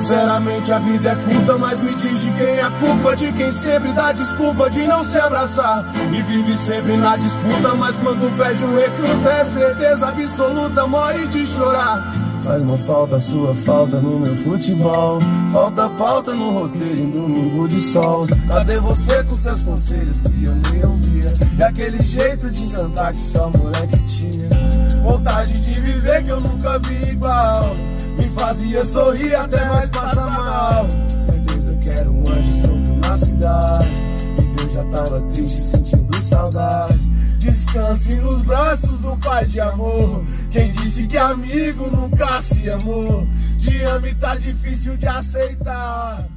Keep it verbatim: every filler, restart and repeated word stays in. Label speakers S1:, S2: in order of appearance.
S1: Sinceramente a vida é curta, mas me diz de quem é a culpa, de quem sempre dá desculpa de não se abraçar e vive sempre na disputa, mas quando perde um recruta é certeza absoluta, morre de chorar. Faz uma falta sua falta no meu futebol, falta pauta no roteiro em domingo de sol. Cadê você com seus conselhos que eu nem ouvia, e aquele jeito de encantar que só moleque tinha? Vontade de viver que eu nunca vi igual, me fazia sorrir até mais passar mal. Certeza que era um anjo solto na cidade, e Deus já tava triste sentindo saudade. Descanse nos braços do pai de amor, quem disse que amigo nunca se amou? Te amo e tá difícil de aceitar.